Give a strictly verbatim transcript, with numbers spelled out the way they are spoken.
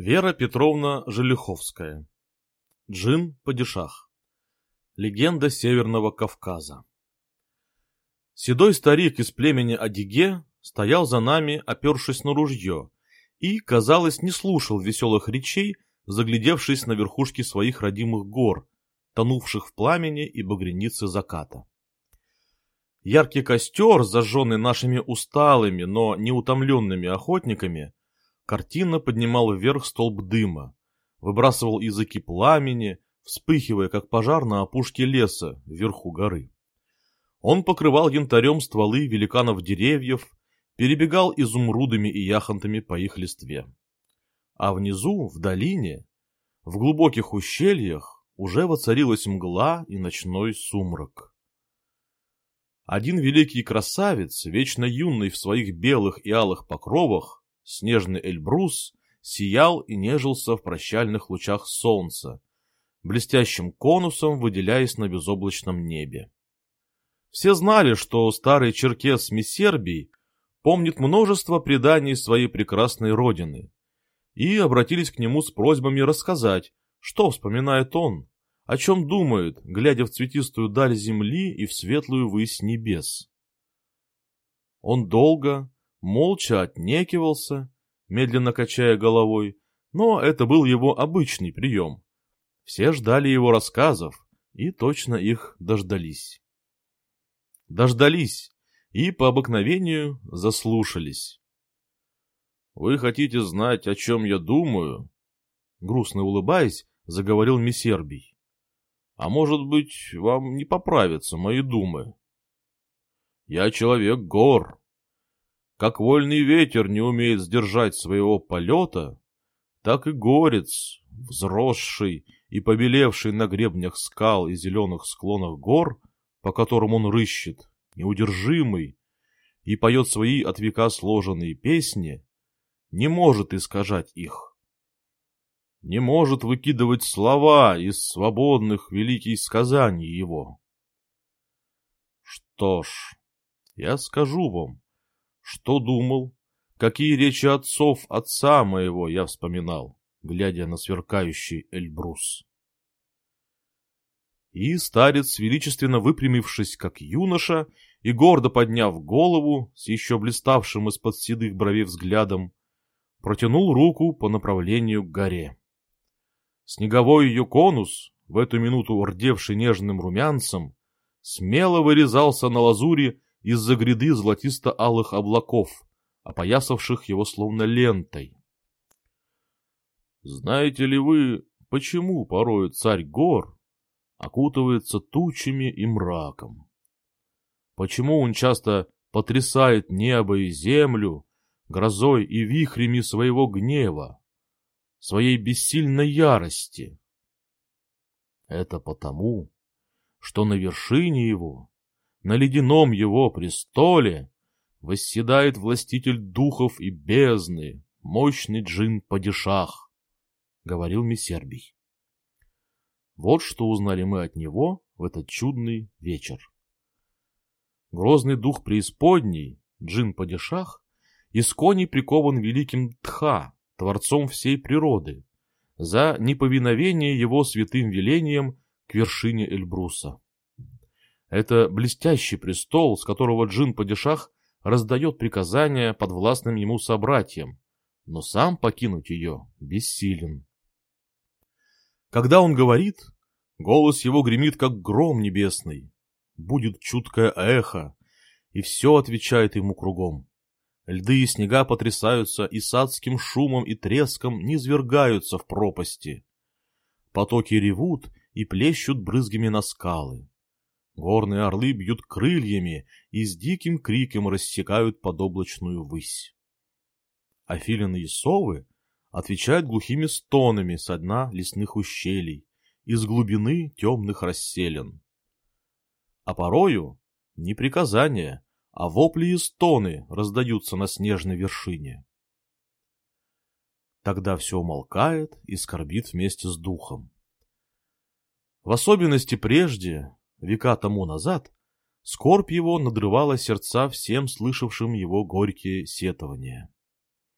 Вера Петровна Желиховская. Джин-падишах. Легенда Северного Кавказа. Седой старик из племени Адиге стоял за нами, опершись на ружье, и, казалось, не слушал веселых речей, заглядевшись на верхушки своих родимых гор, тонувших в пламени и багрянице заката. Яркий костер, зажженный нашими усталыми, но неутомленными охотниками, картинно поднимал вверх столб дыма, выбрасывал языки пламени, вспыхивая, как пожар на опушке леса вверху горы. Он покрывал янтарем стволы великанов деревьев, перебегал изумрудами и яхонтами по их листве. А внизу, в долине, в глубоких ущельях, уже воцарилась мгла и ночной сумрак. Один великий красавец, вечно юный в своих белых и алых покровах, снежный Эльбрус, сиял и нежился в прощальных лучах солнца, блестящим конусом выделяясь на безоблачном небе. Все знали, что старый черкес Мессербий помнит множество преданий своей прекрасной родины, и обратились к нему с просьбами рассказать, что вспоминает он, о чем думает, глядя в цветистую даль земли и в светлую высь небес. Он долго, молча отнекивался, медленно качая головой, но это был его обычный прием. Все ждали его рассказов и точно их дождались. Дождались и по обыкновению заслушались. «Вы хотите знать, о чем я думаю?» Грустно улыбаясь, заговорил Мессербий. «А может быть, вам не поправятся мои думы? Я человек гор. Как вольный ветер не умеет сдержать своего полета, так и горец, взросший и побелевший на гребнях скал и зеленых склонах гор, по которым он рыщет, неудержимый, и поет свои от века сложенные песни, не может искажать их. Не может выкидывать слова из свободных великих сказаний его. Что ж, я скажу вам, что думал, какие речи отцов отца моего я вспоминал, глядя на сверкающий Эльбрус. И старец, величественно выпрямившись, как юноша, и гордо подняв голову с еще блиставшим из-под седых бровей взглядом, протянул руку по направлению к горе. Снеговой ее конус, в эту минуту рдевший нежным румянцем, смело вырезался на лазури из-за гряды золотисто-алых облаков, опоясавших его словно лентой. Знаете ли вы, почему порою царь гор окутывается тучами и мраком? Почему он часто потрясает небо и землю грозой и вихрями своего гнева, своей бессильной ярости? Это потому, что на вершине его, на ледяном его престоле, восседает властитель духов и бездны, мощный джин-падишах, — говорил Мессербий. Вот что узнали мы от него в этот чудный вечер. Грозный дух преисподней, джин-падишах, искони прикован великим Тха, творцом всей природы, за неповиновение его святым велением к вершине Эльбруса. Это блестящий престол, с которого джин-падишах раздает приказания подвластным ему собратьям, но сам покинуть ее бессилен. Когда он говорит, голос его гремит, как гром небесный, будет чуткое эхо, и все отвечает ему кругом. Льды и снега потрясаются и с адским шумом и треском низвергаются в пропасти. Потоки ревут и плещут брызгами на скалы. Горные орлы бьют крыльями и с диким криком рассекают подоблачную высь. А филины и совы отвечают глухими стонами со дна лесных ущелий, из глубины темных расселин. А порою не приказания, а вопли и стоны раздаются на снежной вершине. Тогда все умолкает и скорбит вместе с духом. В особенности прежде, века тому назад, скорбь его надрывала сердца всем слышавшим его горькие сетования.